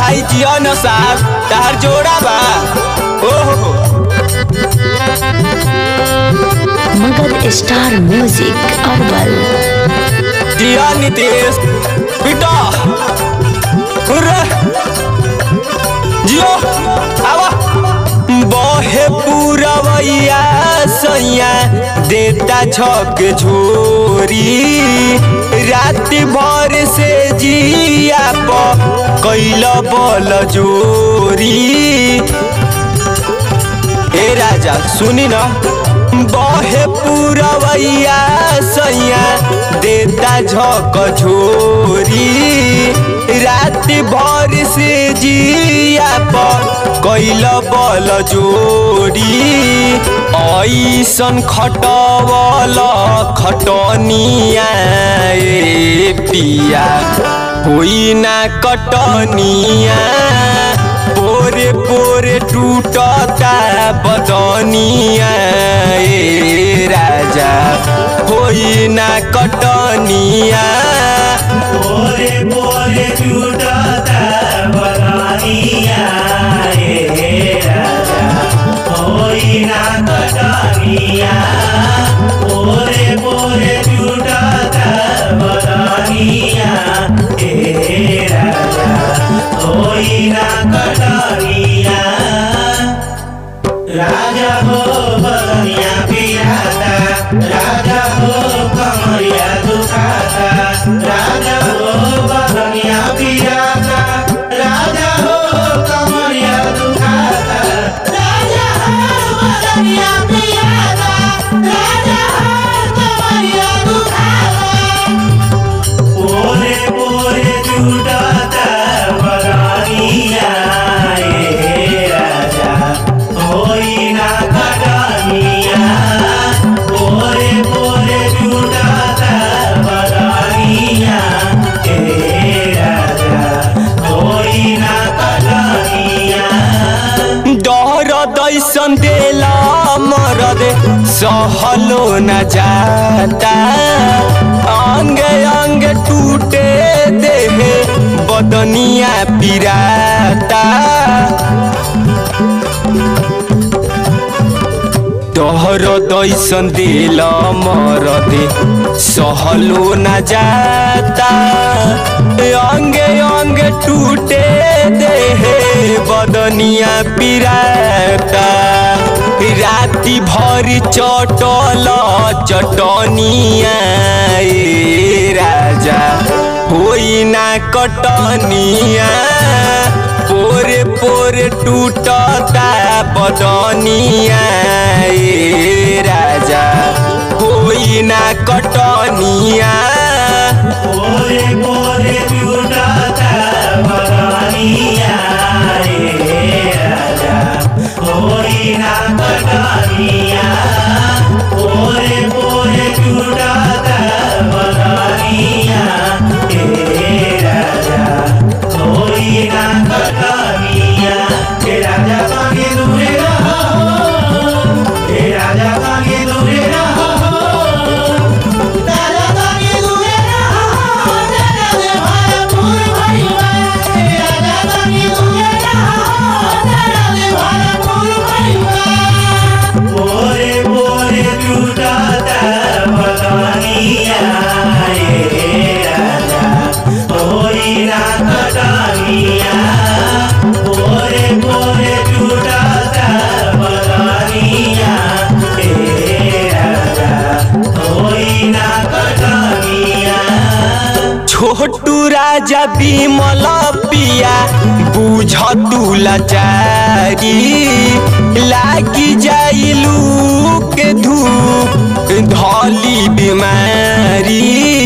भाई जियो न साहब तार जोड़ा बा। ओहो मगध स्टार म्यूजिक अरबल जिया नीतीश पिटा जियो आवा बहे पूरवैया सैया देता छक झोरी रात भर से जिया कैल बल जोरी। ए राजा सुनी न बहे पूरवैया सैया देता झक झोरी रात भर से जिया कैल बल जोड़ी ऐसन खटवल खटनिया ए पिया होई ना कटनिया पोरे पोरे टूटता बदनिया ए राजा होई ना कटनिया पोरे पोरे टूटता बदनिया ए राजा होई ना कटनिया पोरे पोरे टूटता बदनिया ए राजा होई ना कटनिया। राजा हो बदनिया पिराता राजा हो कमरिया दुखाता राजा हो बदनिया पिराता राजा हो कमरिया दुखाता राजा हो बदनिया पिराता राजा हो कमरिया दुखाता पोरे पोरे टूटता बदनिया ए राजा होई ना कटनिया पोरे पोरे टूटता बदनिया ए राजा होई ना कटनिया। डर दैसन देला मरद सहलो न जाता अंग अंग टूटे देहे बदनिया पिराता। तोहर दैसन दिल मरदे सहलो न जाता अंगे अंग टूटे देहे बदनिया पिराता राति भर चटल चटनिया ए राजा होई ना कटनिया पोरे पोरे टूटता बदनिया ए राजा होई ना कटनिया पोरे पोरे टूटता बदनिया ए राजा होई ना कटनिया पोरे पोरे टूटता बदनिया ए राजा होई ना कटनिया। ए राजा संगे दूरे रहो ए राजा संगे दूरे रहो राजा संगे दूरे रहो तेरा देवारा पूर भइवा ए राजा संगे दूरे रहो तेरा देवारा पूर भइवा पोरे पोरे टूटता बदनिया ए राजा होई ना कटनिया पोरे पोरे टूटता बदनिया ए राजा होई ना कटनिया। छोटू राजा बिमल पिया बुझ तू लाचारी लागी जाइलू के धूप धली बीमारी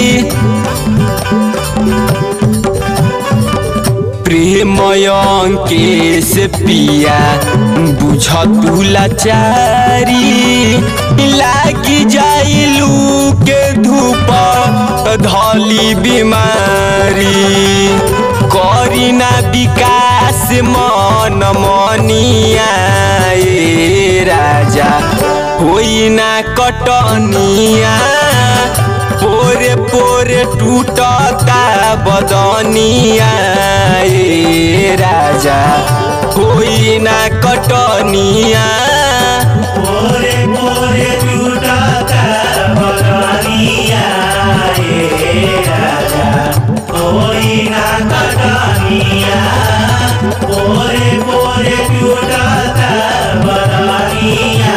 प्रेमय अंकेश पिया बुझ तू लाचारी लागी जाइलू के धूप धली बीमारी करीना विकास मन मनिया ए राजा होई ना कटनिया पोरे पोरे टूटता बदनिया ए राजा कोई ना कटनिया पोरे पोरे टूटता बदनिया ए राजा कोई ना कटनिया पोरे पोरे टूटता बदनिया